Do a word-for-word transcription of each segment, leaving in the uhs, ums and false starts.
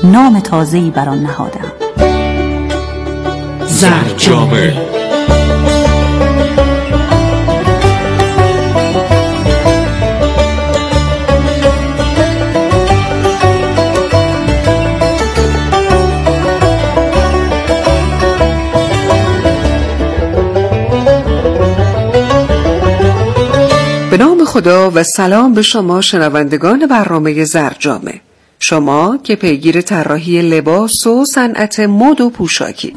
نام تازه‌ای بر آن نهادم. زرجامه. به نام خدا و سلام به شما شنوندگان برنامه زرجامه، شما که پیگیر طراحی لباس و صنعت مد و پوشاکی.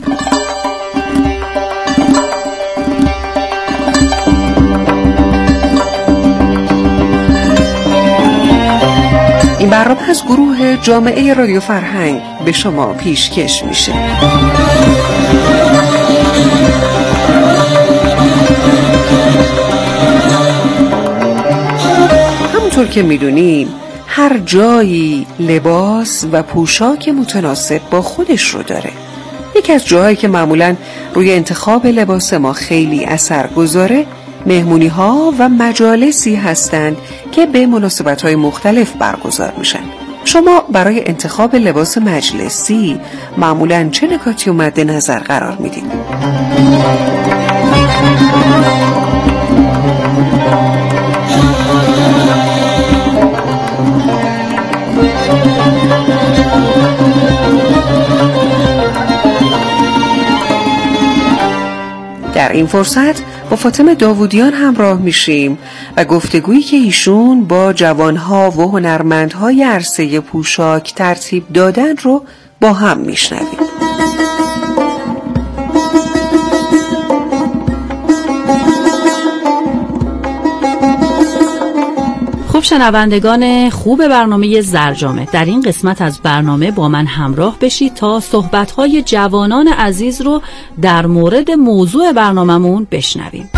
این برنامه از گروه جامعه رادیو فرهنگ به شما پیشکش میشه. همونطور که میدونیم هر جایی لباس و پوشاک متناسب با خودش رو داره. یکی از جاهایی که معمولاً روی انتخاب لباس ما خیلی اثر گذاره مهمونی ها و مجالسی هستند که به مناسبت های مختلف برگزار میشن. شما برای انتخاب لباس مجلسی معمولاً چه نکاتی مد نظر قرار میدید؟ در این فرصت با فاطمه داوودیان همراه میشیم و گفتگویی که ایشون با جوانها و هنرمندهای عرصه پوشاک ترتیب دادن رو با هم میشنویم. خوب شنوندگان خوب برنامه زرجامه، در این قسمت از برنامه با من همراه بشید تا صحبت‌های جوانان عزیز رو در مورد موضوع برنامه‌مون بشنویم.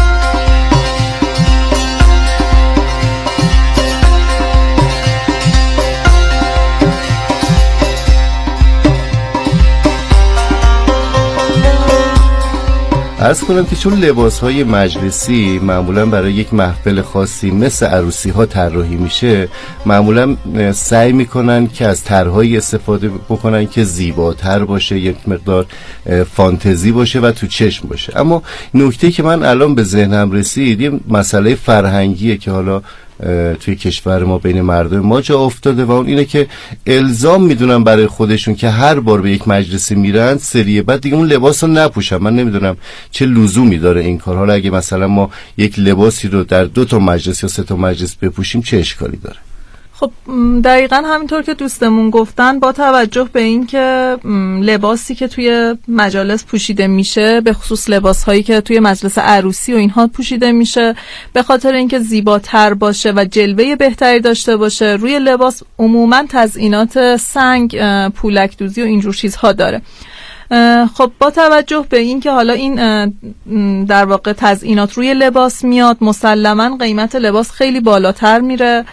عرض کنم که چون لباس‌های مجلسی معمولاً برای یک محفل خاصی مثل عروسی‌ها طراحی میشه، معمولاً سعی میکنن که از طرح‌های استفاده بکنن که زیباتر باشه، یک مقدار فانتزی باشه و تو چشم باشه. اما نکته که من الان به ذهنم رسید یه مسئله فرهنگیه که حالا توی کشور ما بین مردم ما جا افتاده و اون اینه که الزام میدونن برای خودشون که هر بار به یک مجلسی میرن سری بعد دیگه اون لباس رو نپوشن. من نمیدونم چه لزومی داره این کار. حالا اگه مثلا ما یک لباسی رو در دو تا مجلس یا سه تا مجلس بپوشیم چه اشکالی داره؟ خب دقیقاً همینطور که دوستمون گفتن، با توجه به این که لباسی که توی مجالس پوشیده میشه، به خصوص لباسهایی که توی مجلس عروسی و اینها پوشیده میشه، به خاطر اینکه زیباتر باشه و جلوه بهتری داشته باشه، روی لباس عموماً تزیینات سنگ، پولک دوزی و اینجور چیزها داره. خب با توجه به این که حالا این در واقع تزیینات روی لباس میاد، مسلماً قیمت لباس خیلی بالاتر میره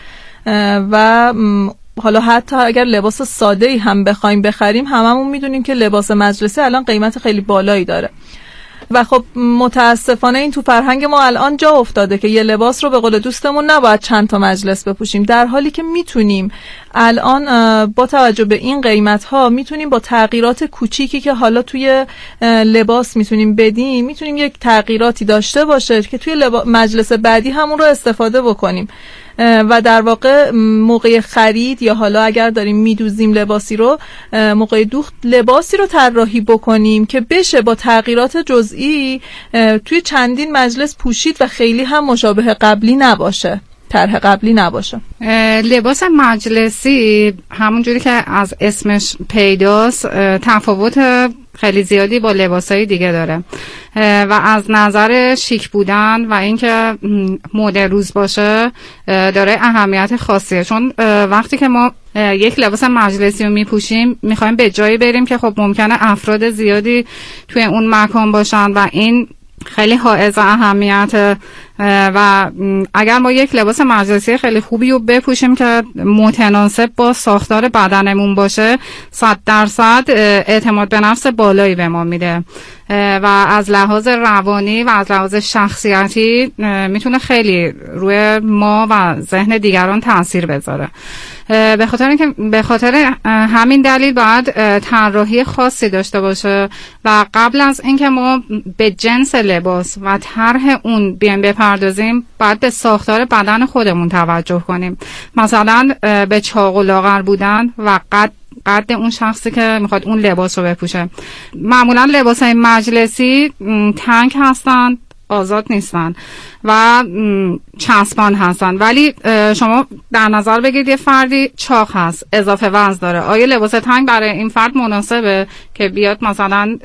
و حالا حتی اگر لباس ساده‌ای هم بخوایم بخریم، هممون میدونیم که لباس مجلسی الان قیمت خیلی بالایی داره و خب متاسفانه این تو فرهنگ ما الان جا افتاده که یه لباس رو به قول دوستمون نباید چند تا مجلس بپوشیم، در حالی که میتونیم الان با توجه به این قیمت ها میتونیم با تغییرات کوچیکی که حالا توی لباس میتونیم بدیم، میتونیم یک تغییراتی داشته باشه که توی لبا... مجلس بعدی همون رو استفاده بکنیم و در واقع موقع خرید یا حالا اگر داریم میدوزیم لباسی رو، موقع دوخت لباسی رو طراحی بکنیم که بشه با تغییرات جزئی توی چندین مجلس پوشید و خیلی هم مشابه قبلی نباشه، طرح قبلی نباشه. لباس مجلسی همونجوری که از اسمش پیداست تفاوت خیلی زیادی با لباسای دیگه داره و از نظر شیک بودن و اینکه مد روز باشه داره اهمیت خاصیه، چون وقتی که ما یک لباس مجلسی رو میپوشیم میخوایم به جایی بریم که خب ممکنه افراد زیادی توی اون مکان باشن و این خیلی حائز اهمیت و اگر ما یک لباس مجلسی خیلی خوبی رو بپوشیم که متناسب با ساختار بدنمون باشه، صد درصد اعتماد به نفس بالایی به ما میده و از لحاظ روانی و از لحاظ شخصیتی میتونه خیلی روی ما و ذهن دیگران تاثیر بذاره. به خاطر اینکه به خاطر همین دلیل باید طراحی خاصی داشته باشه و قبل از اینکه ما به جنس لباس و طرح اون بیایم بپردازیم باید به ساختار بدن خودمون توجه کنیم. مثلا به چاق و لاغر بودن و قد قد اون شخصی که میخواد اون لباس رو بپوشه. معمولا لباسای مجلسی تنگ هستن، آزاد نیستن و چسبان هستن، ولی شما در نظر بگیرید یه فردی چاق هست، اضافه وزن داره، آیا لباس تنگ برای این فرد مناسبه که بیاد مثلا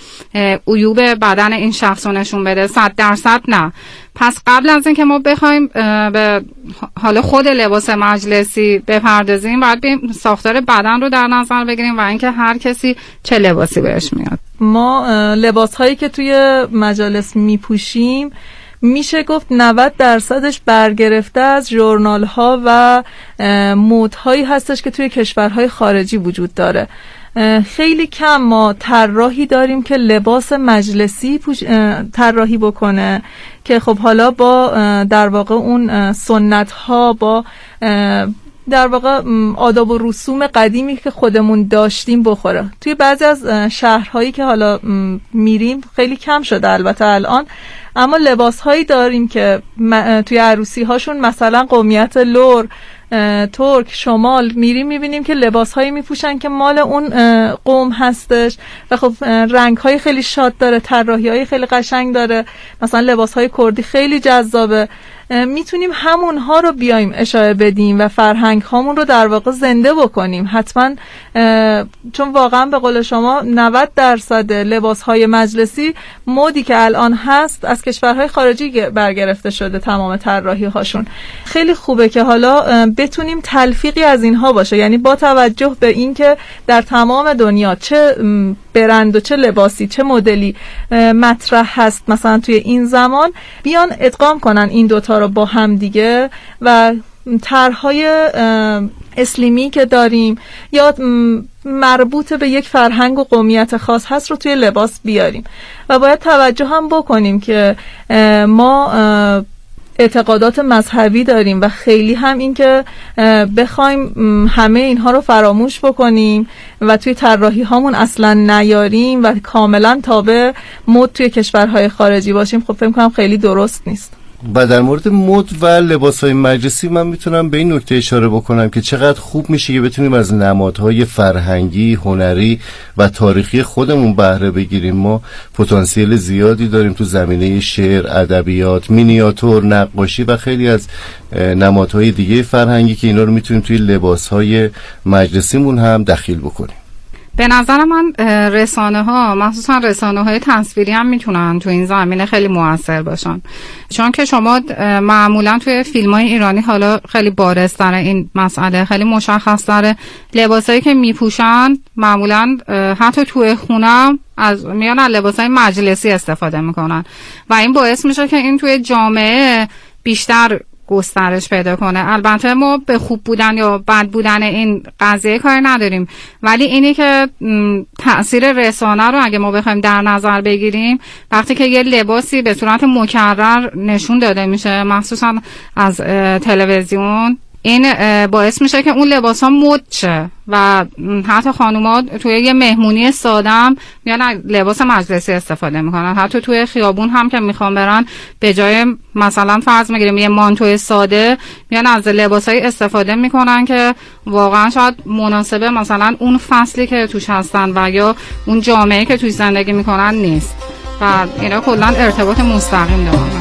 عیوب بدن این شخص رو نشون بده؟ صد درصد نه. پس قبل از اینکه ما بخوایم به حالا خود لباس مجلسی بپردازیم باید بیم ساختار بدن رو در نظر بگیریم و اینکه هر کسی چه لباسی بهش میاد. ما لباس هایی که توی مجالس میپوشیم میشه گفت نود درصدش برگرفته از ژورنال ها و مد هایی هستش که توی کشورهای خارجی وجود داره. خیلی کم ما طراحی داریم که لباس مجلسی طراحی بکنه که خب حالا با در واقع اون سنت ها با در واقع آداب و رسوم قدیمی که خودمون داشتیم بخوره. توی بعضی از شهرهایی که حالا میریم خیلی کم شده البته الان، اما لباس هایی داریم که توی عروسی هاشون مثلا قومیت لور، ترک، شمال میریم میبینیم که لباس هایی میپوشن که مال اون قوم هستش و خب رنگ های خیلی شاد داره، طراحی های خیلی قشنگ داره. مثلا لباس های کردی خیلی جذابه. میتونیم همون ها رو بیایم اشاره بدیم و فرهنگ هامون رو در واقع زنده بکنیم حتما، چون واقعا به قول شما نود درصد لباس های مجلسی مدی که الان هست از کشورهای خارجی برگرفته شده. تمام طراحی هاشون خیلی خوبه که حالا بتونیم تلفیقی از اینها باشه، یعنی با توجه به این که در تمام دنیا چه برند و چه لباسی چه مدلی مطرح هست مثلا توی این زمان، بیان ادغام کنن این دوتا رو با هم دیگه و طرح‌های اسلیمی که داریم یا مربوط به یک فرهنگ و قومیت خاص هست رو توی لباس بیاریم. و باید توجه هم بکنیم که ما اعتقادات مذهبی داریم و خیلی هم این که بخوایم همه اینها رو فراموش بکنیم و توی طراحی هامون اصلا نیاریم و کاملا تابع مد توی کشورهای خارجی باشیم، خب فکر می‌کنم خیلی درست نیست. و در مورد مد و لباس‌های مجلسی من میتونم به این نکته اشاره بکنم که چقدر خوب میشه که بتونیم از نمادهای فرهنگی، هنری و تاریخی خودمون بهره بگیریم. ما پتانسیل زیادی داریم تو زمینه شعر، ادبیات، مینیاتور، نقاشی و خیلی از نمادهای دیگه فرهنگی که اینا رو میتونیم توی لباس‌های مجلسیمون هم دخیل بکنیم. به نظر من رسانه ها، مخصوصا رسانه های تصویری هم میتونن تو این زمینه خیلی موثر باشن، چون که شما معمولا توی فیلم های ایرانی حالا خیلی بارزتره این مسئله، خیلی مشخص داره. لباسایی که میپوشن معمولا حتی توی خونه از میان لباسای مجلسی استفاده میکنن و این باعث میشه که این توی جامعه بیشتر گسترش پیدا کنه. البته ما به خوب بودن یا بد بودن این قضیه کاری نداریم، ولی اینی که تأثیر رسانه رو اگه ما بخوایم در نظر بگیریم، وقتی که یه لباسی به صورت مکرر نشون داده میشه مخصوصا از تلویزیون، این باعث میشه که اون لباس ها مد شه و حتی خانوما توی یه مهمونی سادم میان لباس مجلسی استفاده میکنن. حتی توی خیابون هم که میخوان برن به جای مثلا فرض میگیریم یه مانتوی ساده میان از لباسای استفاده میکنن که واقعا شاید مناسبه مثلا اون فصلی که توش هستن و یا اون جامعه که توش زندگی میکنن نیست و اینا کلا ارتباط مستقیم دارن.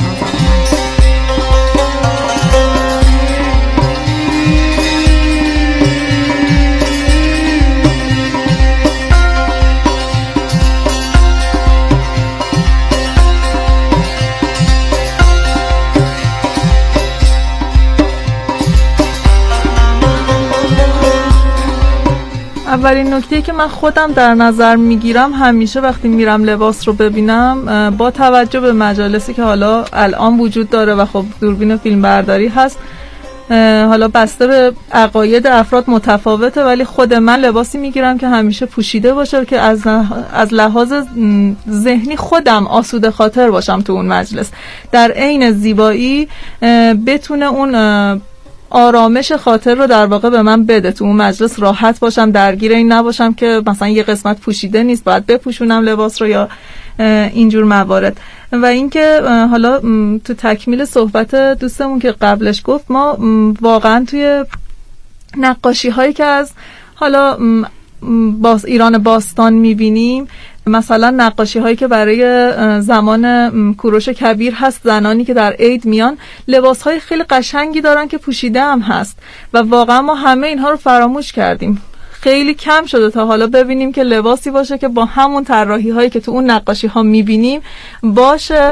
اولین نکته که من خودم در نظر میگیرم همیشه وقتی میرم لباس رو ببینم، با توجه به مجالسی که حالا الان وجود داره و خب دوربین فیلم برداری هست، حالا بسته به عقاید افراد متفاوته، ولی خود من لباسی میگیرم که همیشه پوشیده باشه که از از لحاظ ذهنی خودم آسوده خاطر باشم تو اون مجلس، در عین زیبایی بتونه اون آرامش خاطر رو در واقع به من بده، تو اون مجلس راحت باشم، درگیر این نباشم که مثلا یه قسمت پوشیده نیست باید بپوشونم لباس رو یا اینجور موارد. و اینکه حالا تو تکمیل صحبت دوستمون که قبلش گفت، ما واقعا توی نقاشی هایی که از حالا باز ایران باستان میبینیم، مثلا نقاشی هایی که برای زمان کوروش کبیر هست، زنانی که در عید میان لباس های خیلی قشنگی دارن که پوشیده هم هست و واقعا ما همه اینها رو فراموش کردیم. خیلی کم شده تا حالا ببینیم که لباسی باشه که با همون طراحی هایی که تو اون نقاشی ها میبینیم باشه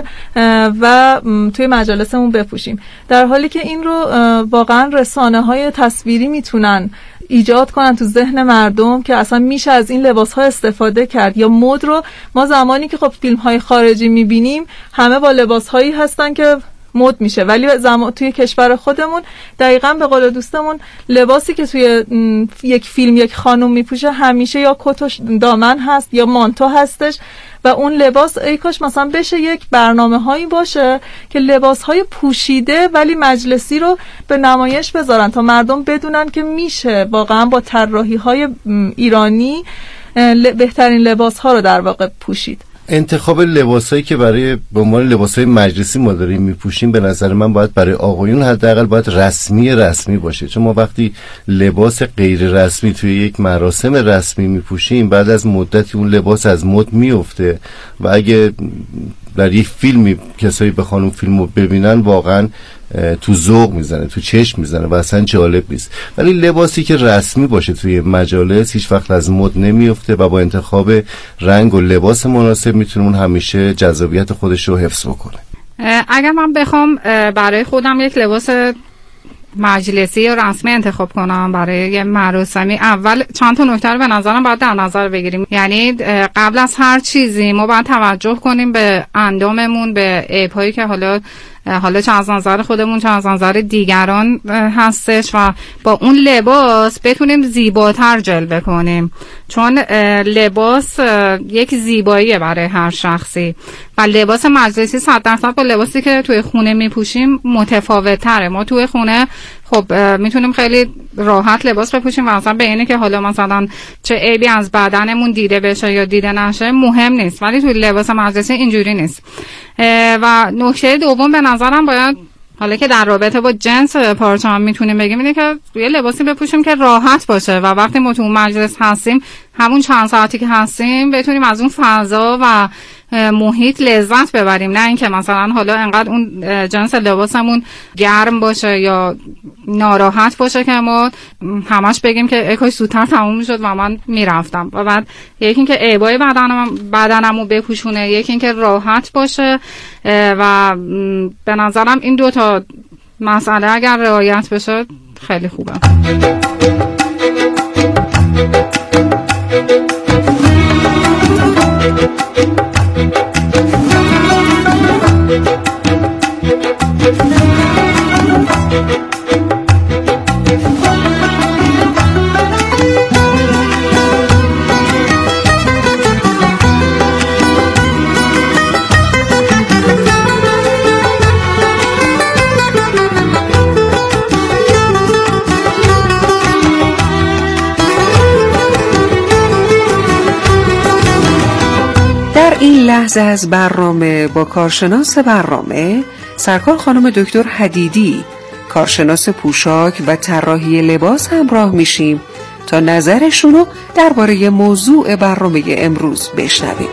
و توی مجالسمون بپوشیم، در حالی که این رو واقعا رسانه های تصویری میتونن ایجاد کنن تو ذهن مردم که اصلا میشه از این لباس ها استفاده کرد. یا مد رو ما زمانی که خب فیلم های خارجی میبینیم همه با لباس هایی هستن که مد میشه، ولی زمان توی کشور خودمون دقیقاً به قول دوستمون لباسی که توی یک فیلم یک خانم میپوشه همیشه یا کت و دامن هست یا مانتو هستش و اون لباس ای کاش مثلا بشه یک برنامه هایی باشه که لباس های پوشیده ولی مجلسی رو به نمایش بذارن تا مردم بدونن که میشه واقعا با طراحی های ایرانی بهترین لباس ها رو در واقع پوشید. انتخاب لباسایی که برای به عنوان لباسای مجلسی ما داریم میپوشیم به نظر من باید برای آقایون حداقل باید رسمی رسمی باشه، چون ما وقتی لباس غیر رسمی توی یک مراسم رسمی میپوشیم بعد از مدتی اون لباس از مد میفته و اگه در یک فیلمی کسایی بخوان اون فیلمو ببینن واقعا تو ذوق میزنه، تو چشم میزنه و اصلا جالب نیست. ولی لباسی که رسمی باشه توی مجالس هیچ وقت از مد نمیفته و با انتخاب رنگ و لباس مناسب میتونه اون همیشه جذابیت خودش رو حفظ بکنه. اگر من بخوام برای خودم یک لباس مجلسی یا رسمی انتخاب کنم برای یه مراسمی، اول چند تا نکته رو به نظرم باید در نظر بگیریم. یعنی قبل از هر چیزی ما باید توجه کنیم به انداممون، به عیب‌هایی که حالا حالا چه از نظر خودمون چه از نظر دیگران هستش و با اون لباس بتونیم زیباتر جلوه کنیم، چون لباس یک زیباییه برای هر شخصی و لباس مجلسی صد درصد با لباسی که توی خونه میپوشیم متفاوت تره. ما توی خونه خب میتونیم خیلی راحت لباس بپوشیم و اصلا به اینه که حالا مثلا چه عیبی از بدنمون دیده بشه یا دیده نشه مهم نیست، ولی توی لباس مجلسی اینجوری نیست. و نکته دوم به نظرم باید، حالا که در رابطه با جنس پارچه هم میتونیم بگیم، اینه که یه لباسی بپوشیم که راحت باشه و وقتی ما تو مجلس هستیم همون چند ساعتی که هستیم بتونیم از اون فضا و محیط لذت ببریم، نه اینکه مثلا حالا انقدر اون جنس لباسمون گرم باشه یا ناراحت باشه که ما همش بگیم که ای کاش زودتر تموم میشد و من میرفتم. و بعد یکی اینکه عیبای بدنم بدنمو بپوشونه، یکی اینکه راحت باشه و به نظرم این دو تا مسئله اگر رعایت بشه خیلی خوبه. در این لحظه از برنامه با کارشناس برنامه سرکار خانم دکتر حدیدی، کارشناس پوشاک و طراحی لباس همراه میشیم تا نظرشون رو درباره موضوع برنامه امروز بشنویم.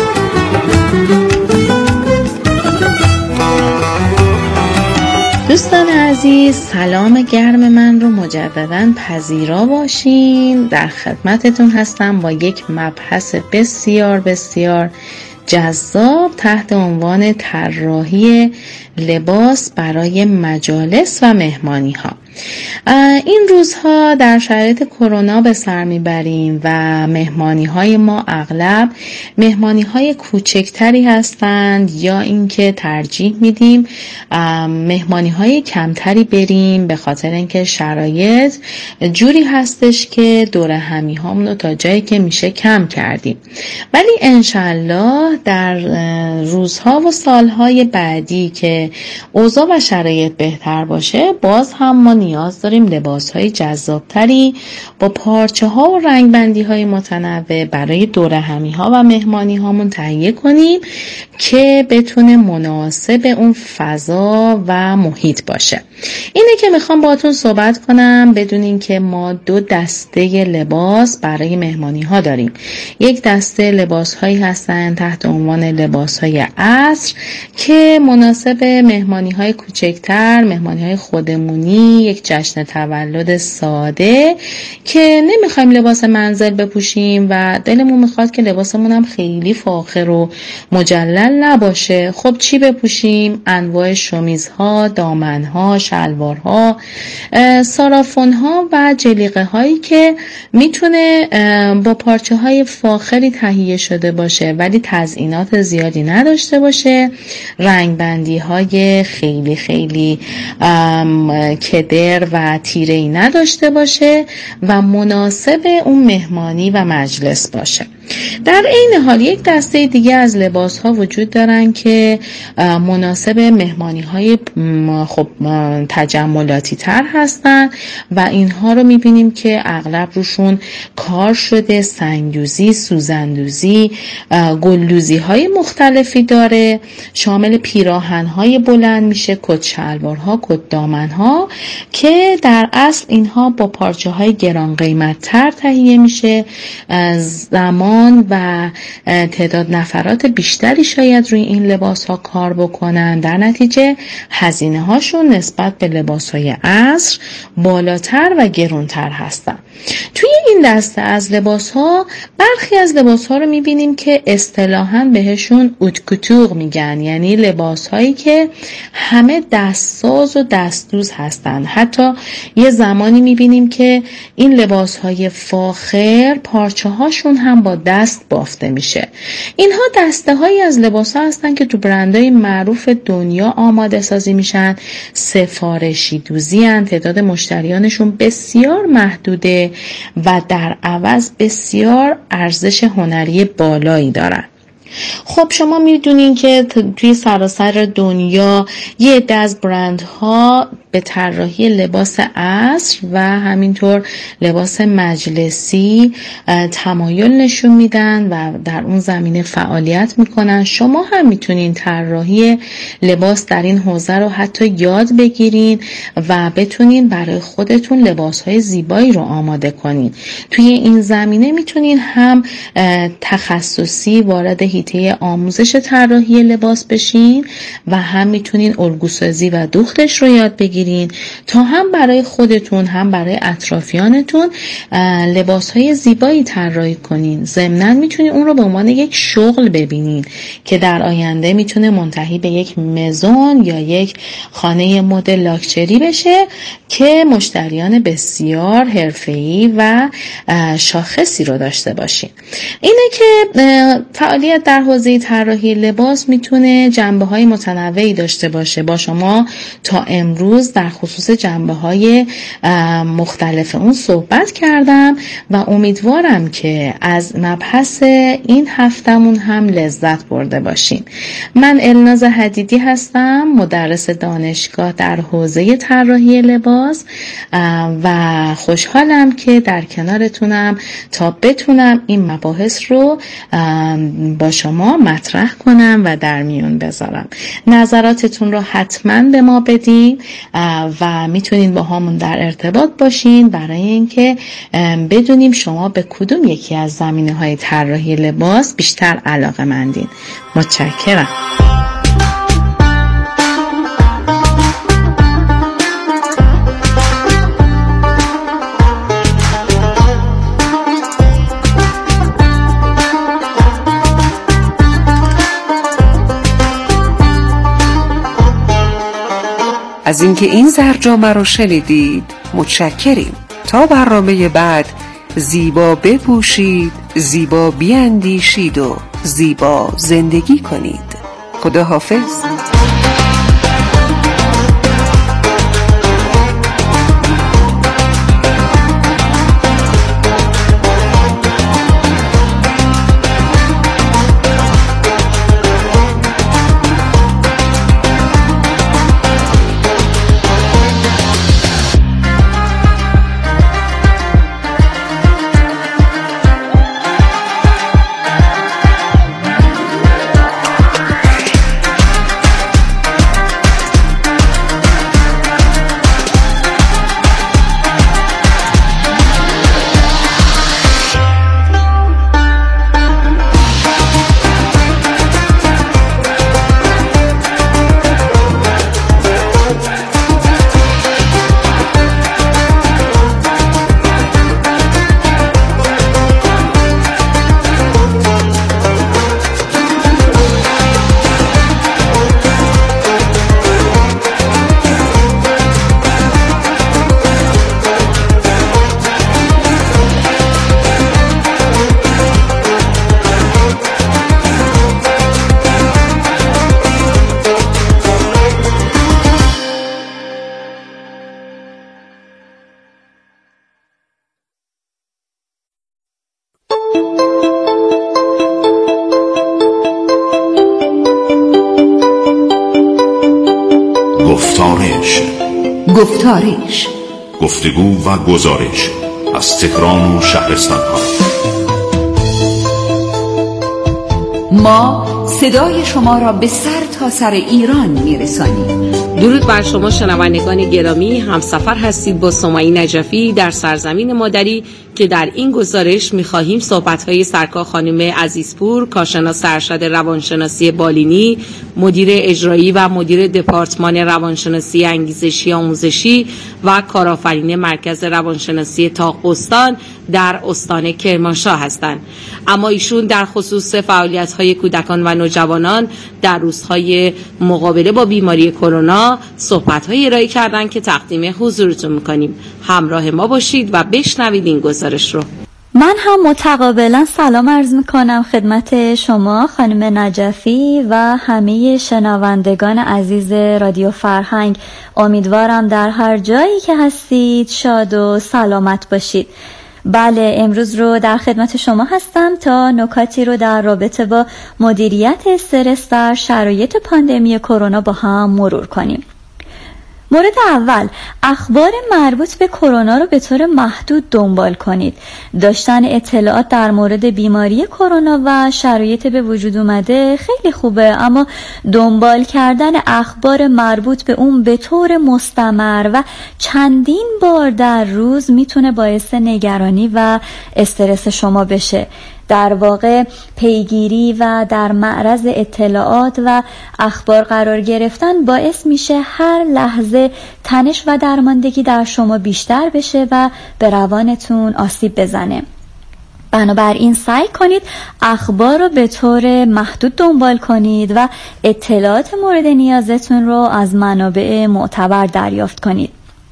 دوستان عزیز، سلام گرم من رو مجدداً پذیرا باشین. در خدمتتون هستم با یک مبحث بسیار بسیار جذاب تحت عنوان طراحی لباس برای مجالس و مهمانی ها. این روزها در شرایط کرونا به سر میبریم و مهمانی های ما اغلب مهمانی های کوچکتری هستند یا اینکه ترجیح میدیم مهمانی های کمتری بریم، به خاطر اینکه شرایط جوری هستش که دور همی هامونو تا جایی که میشه کم کردیم. ولی انشالله در روزها و سالهای بعدی که اوضاع و شرایط بهتر باشه، باز هم ما نیاز داریم لباس های جذابتری با پارچه ها و رنگ بندی های متنوع برای دور همی ها و مهمانی هامون تهیه کنیم که بتونه مناسب اون فضا و محیط باشه. اینه که میخوام باهاتون صحبت کنم بدونین که ما دو دسته لباس برای مهمانی ها داریم. یک دسته لباس هایی هستن تحت عنوان لباس های عصر که مناسب مهمانی های کوچکتر، مهمانی های خودمونی، یک جشن تولد ساده که نمیخوایم لباس منزل بپوشیم و دلمون میخواد که لباسمون هم خیلی فاخر و مجلل نباشه. خب چی بپوشیم؟ انواع شمیزها، دامنها، شلوارها، سارافونها و جلیقه هایی که میتونه با پارچه های فاخری تهیه شده باشه ولی تزیینات زیادی نداشته باشه، رنگ بندی های خیلی خیلی کدر و تیره‌ای نداشته باشه و مناسب اون مهمانی و مجلس باشه. در این حال یک دسته دیگه از لباس ها وجود دارن که مناسب مهمانی های خب تجملاتی تر هستن و اینها رو میبینیم که اغلب روشون کار شده، سنگدوزی، سوزندوزی، گلدوزی های مختلفی داره، شامل پیراهن های بلند میشه، کت شلوارها، کت دامنها که در اصل اینها با پارچه های گران قیمت تر تهیه میشه. زمان و تعداد نفرات بیشتری شاید روی این لباس ها کار بکنن، در نتیجه هزینه هاشون نسبت به لباس های عصر بالاتر و گرونتر هستن. توی این دسته از لباس ها برخی از لباس ها رو میبینیم که اصطلاحاً بهشون اوت کوتور میگن، یعنی لباس هایی که همه دستساز و دستدوز هستن. حتی یه زمانی میبینیم که این لباس های فاخر پارچه هاشون هم با دست بافته میشه. اینها دسته هایی از لباس ها هستن که تو برندهای معروف دنیا آماده سازی میشن، سفارشی دوزی هن، تعداد مشتریانشون بسیار محدوده و در عوض بسیار ارزش هنری بالایی دارن. خب شما میدونین که توی سراسر دنیا یه عده از برندها به طراحی لباس عصر و همینطور لباس مجلسی تمایل نشون میدن و در اون زمینه فعالیت میکنن. شما هم میتونین طراحی لباس در این حوزه رو حتی یاد بگیرین و بتونین برای خودتون لباسهای زیبایی رو آماده کنین. توی این زمینه میتونین هم تخصصی وارد حیطه آموزش طراحی لباس بشین و هم میتونین الگوسازی و دوختش رو یاد بگیرین تا هم برای خودتون هم برای اطرافیانتون لباسهای زیبایی طراحی کنین. ضمناً میتونین اون رو به عنوان یک شغل ببینین که در آینده میتونه منتهی به یک مزون یا یک خانه مد لاکچری بشه که مشتریان بسیار حرفه‌ای و شاخصی رو داشته باشین. اینه که فعالیت در حوزه طراحی لباس میتونه جنبه‌های متنوعی داشته باشه. با شما تا امروز در خصوص جنبه‌های مختلف اون صحبت کردم و امیدوارم که از مبحث این هفتمون هم لذت برده باشین. من الناز حدیدی هستم، مدرس دانشگاه در حوزه طراحی لباس و خوشحالم که در کنارتونم تا بتونم این مباحث رو با شما مطرح کنم و در میون بذارم. نظراتتون رو حتما به ما بدین و میتونین با همون در ارتباط باشین برای اینکه بدونیم شما به کدوم یکی از زمینه‌های طراحی لباس بیشتر علاقه‌مندین. متشکرم. از اینکه این زرجامه رو شنیدید متشکریم. تا برنامه بعد زیبا بپوشید، زیبا بیاندیشید و زیبا زندگی کنید. خدا حافظ. گفتارش گفتارش گفتگو و گزارش از تهران و شهرستان ها. ما صدای شما را به سر تا سر ایران میرسانیم. درود بر شما شنوندگان گرامی، همسفر هستید با سمیه نجفی در سرزمین مادری که در این گزارش می‌خواهیم صحبت‌های سرکار خانم عزیزپور، کارشناس ارشد روانشناسی بالینی، مدیر اجرایی و مدیر دپارتمان روانشناسی انگیزشی آموزشی و کارآفرین مرکز روانشناسی تاق‌بستان در استان کرمانشاه هستند. اما ایشون در خصوص فعالیت‌های کودکان و نوجوانان در روزهای مقابله با بیماری کرونا صحبت‌های ارائه کردن که تقدیم حضورتون می‌کنیم. همراه ما باشید و بشنوید این گزارش رو. من هم متقابلا سلام عرض میکنم خدمت شما خانم نجفی و همه شنوندگان عزیز رادیو فرهنگ. امیدوارم در هر جایی که هستید شاد و سلامت باشید. بله، امروز رو در خدمت شما هستم تا نکاتی رو در رابطه با مدیریت استرس در شرایط پاندمی کرونا با هم مرور کنیم. مورد اول، اخبار مربوط به کرونا رو به طور محدود دنبال کنید. داشتن اطلاعات در مورد بیماری کرونا و شرایط به وجود اومده خیلی خوبه، اما دنبال کردن اخبار مربوط به اون به طور مستمر و چندین بار در روز میتونه باعث نگرانی و استرس شما بشه. در واقع پیگیری و در معرض اطلاعات و اخبار قرار گرفتن باعث میشه هر لحظه تنش و درماندگی در شما بیشتر بشه و به روانتون آسیب بزنه. بنابراین سعی کنید اخبار رو به طور محدود دنبال کنید و اطلاعات مورد نیازتون رو از منابع معتبر دریافت کنید.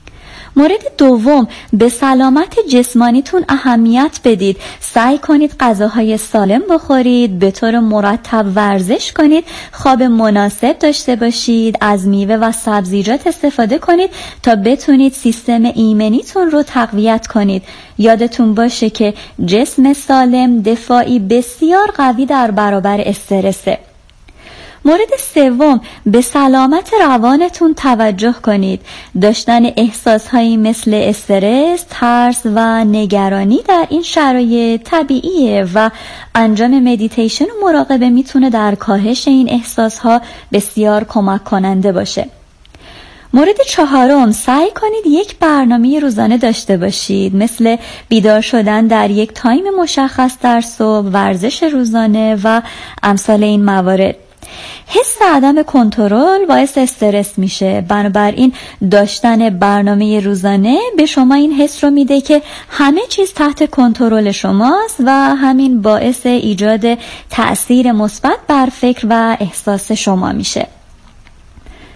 مورد دوم، به سلامت جسمانیتون اهمیت بدید. سعی کنید غذاهای سالم بخورید، به طور مرتب ورزش کنید، خواب مناسب داشته باشید، از میوه و سبزیجات استفاده کنید تا بتونید سیستم ایمنیتون رو تقویت کنید. یادتون باشه که جسم سالم دفاعی بسیار قوی در برابر استرسه. مورد سوم، به سلامت روانتون توجه کنید. داشتن احساسهایی مثل استرس، ترس و نگرانی در این شرایط طبیعیه و انجام مدیتیشن و مراقبه میتونه در کاهش این احساسها بسیار کمک کننده باشه. مورد چهارم، سعی کنید یک برنامه روزانه داشته باشید، مثل بیدار شدن در یک تایم مشخص در صبح، ورزش روزانه و امثال این موارد. حس عدم کنترل باعث استرس میشه، بنابراین داشتن برنامه روزانه به شما این حس رو میده که همه چیز تحت کنترل شماست و همین باعث ایجاد تأثیر مثبت بر فکر و احساس شما میشه.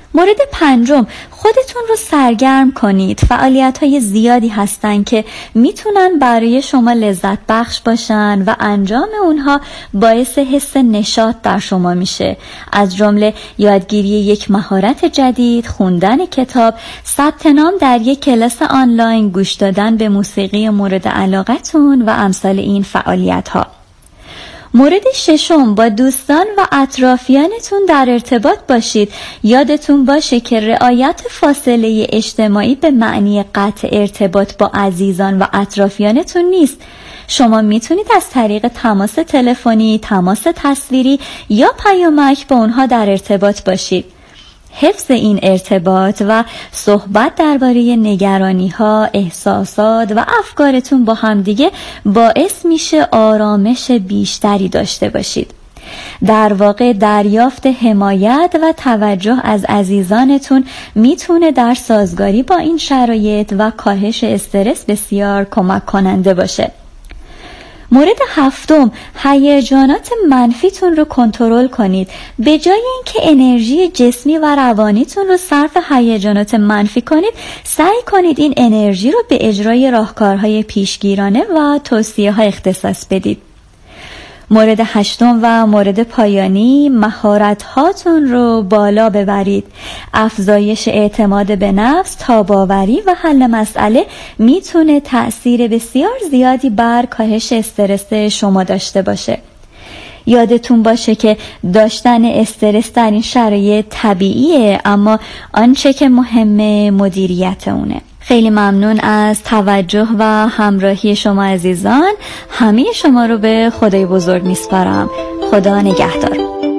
مورد پنجم، خودتون رو سرگرم کنید. فعالیت‌های زیادی هستن که میتونن برای شما لذت بخش باشن و انجام اونها باعث حس نشاط در شما میشه، از جمله یادگیری یک مهارت جدید، خوندن کتاب، ثبت نام در یک کلاس آنلاین، گوش دادن به موسیقی مورد علاقتون و امثال این فعالیت‌ها. مورد ششم، با دوستان و اطرافیانتون در ارتباط باشید. یادتون باشه که رعایت فاصله اجتماعی به معنی قطع ارتباط با عزیزان و اطرافیانتون نیست. شما میتونید از طریق تماس تلفنی، تماس تصویری یا پیامک با اونها در ارتباط باشید. حفظ این ارتباط و صحبت درباره نگرانی‌ها، احساسات و افکارتون با همدیگه باعث میشه آرامش بیشتری داشته باشید. در واقع دریافت حمایت و توجه از عزیزانتون میتونه در سازگاری با این شرایط و کاهش استرس بسیار کمک کننده باشه. مورد هفتم، هیجانات منفیتون رو کنترل کنید. به جای اینکه انرژی جسمی و روانیتون رو صرف هیجانات منفی کنید، سعی کنید این انرژی رو به اجرای راهکارهای پیشگیرانه و توصیه‌ها اختصاص بدید. مورد هشتم و مورد پایانی، مهارت هاتون رو بالا ببرید. افزایش اعتماد به نفس، تاباوری و حل مسئله میتونه تأثیر بسیار زیادی بر کاهش استرس شما داشته باشه. یادتون باشه که داشتن استرس در این شرایط طبیعیه، اما آنچه که مهمه مدیریت اونه. خیلی ممنون از توجه و همراهی شما عزیزان. همه شما رو به خدای بزرگ میسپارم. خدا نگهدار.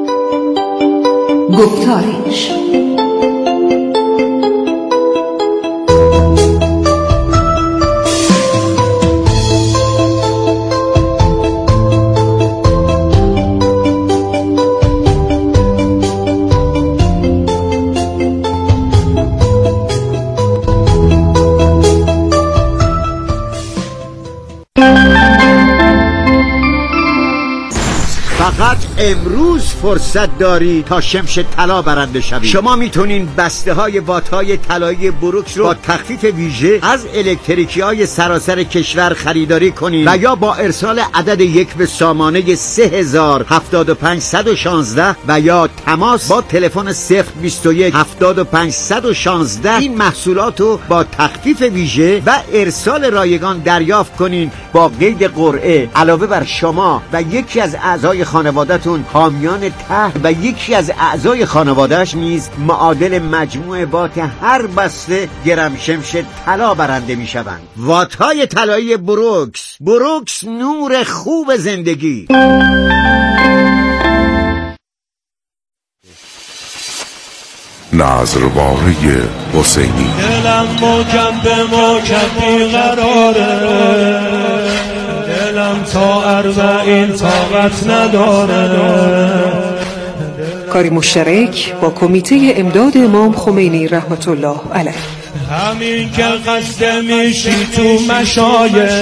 گفتارش فقط امروز فرصت داری تا شمش طلا برنده شوی. شما میتونین بسته های وات های طلایی بروکس رو با تخفیف ویژه از الکتریکی های سراسر کشور خریداری کنین و یا با ارسال عدد یک به سامانه سه هزار هفتاد و پنج صد و شانزده و یا تماس با تلفن صفر بیست و یک هفتاد و پنج صد و شانزده این محصولات رو با تخفیف ویژه و ارسال رایگان دریافت کنین با قید قرعه. علاوه بر شما و یکی از اعضای خانواده‌تون حامیان طرح و یکی از اعضای خانواده‌اش نیز معادل مجموع وات هر بسته گرم شمش طلا برنده می‌شوند. وات‌های طلایی بروکس. بروکس، نور خوب زندگی. نظرباره حسینی. دلم موجم به موجم بیقراره، دلم تا اربعین طاقت نداره. کاری مشترک با کمیته امداد امام خمینی رحمت الله علیه. همین که قصد میشی تو مشایخ،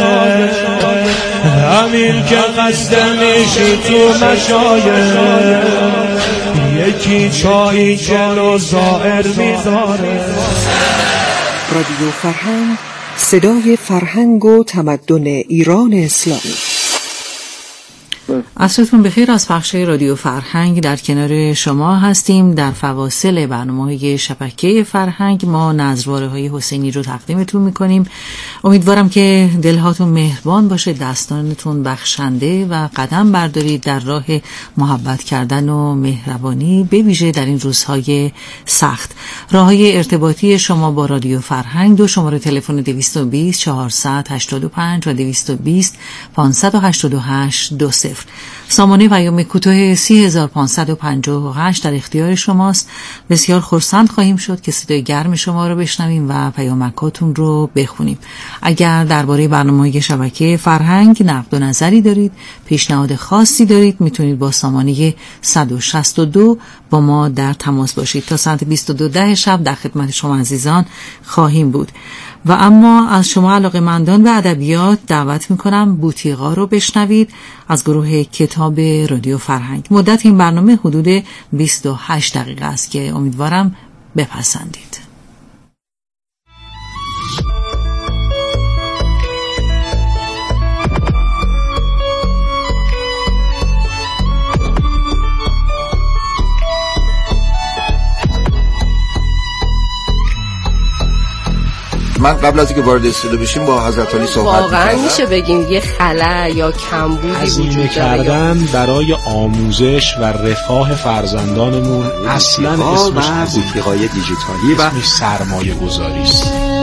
همین که قصد میشی تو مشایخ، یکی چایی جلو زائر میذاره. رادیو فرهنگ، صدای فرهنگ و تمدن ایران اسلامی. عصرتون بخیر. از پخش رادیو فرهنگ در کنار شما هستیم. در فواصل برنامه‌های شبکه فرهنگ ما نظرواره‌های حسینی رو تقدیمتون می‌کنیم. امیدوارم که دلهاتون مهربان باشه، دستانتون بخشنده و قدم بردارید در راه محبت کردن و مهربانی، به ویژه در این روزهای سخت. راه‌های ارتباطی شما با رادیو فرهنگ دو شماره تلفن دویست و بیست چهارصد و هشتاد و پنج و دویست و بیست پانصد و هشتاد و هشت دو صفر. سامانه پیام کوتاه سی هزار پانصد و پنجاه و هشت در اختیار شماست. بسیار خرسند خواهیم شد که صدای گرم شما رو بشنویم و پیامکاتون رو بخونیم. اگر درباره برنامه‌های شبکه فرهنگ نقد و نظری دارید، پیشنهاد خاصی دارید، میتونید با سامانه صد و شصت و دو با ما در تماس باشید. تا ساعت بیست و دو ده شب در خدمت شما عزیزان خواهیم بود. و اما از شما علاقه‌مندان به ادبیات دعوت میکنم بوتیقا رو بشنوید از گروه کتاب رادیو فرهنگ. مدت این برنامه حدود بیست و هشت دقیقه است که امیدوارم بپسندید. من قبل از اینکه وارد استودیو بشیم با حضرت علی صحبت می‌کردم. واقعا میشه بگیم یه خلأ یا کمبودی وجود کردن برای آموزش و رفاه فرزندانمون اصلا اسمش از اتقای دیجیتالی و سرمایه گذاری است.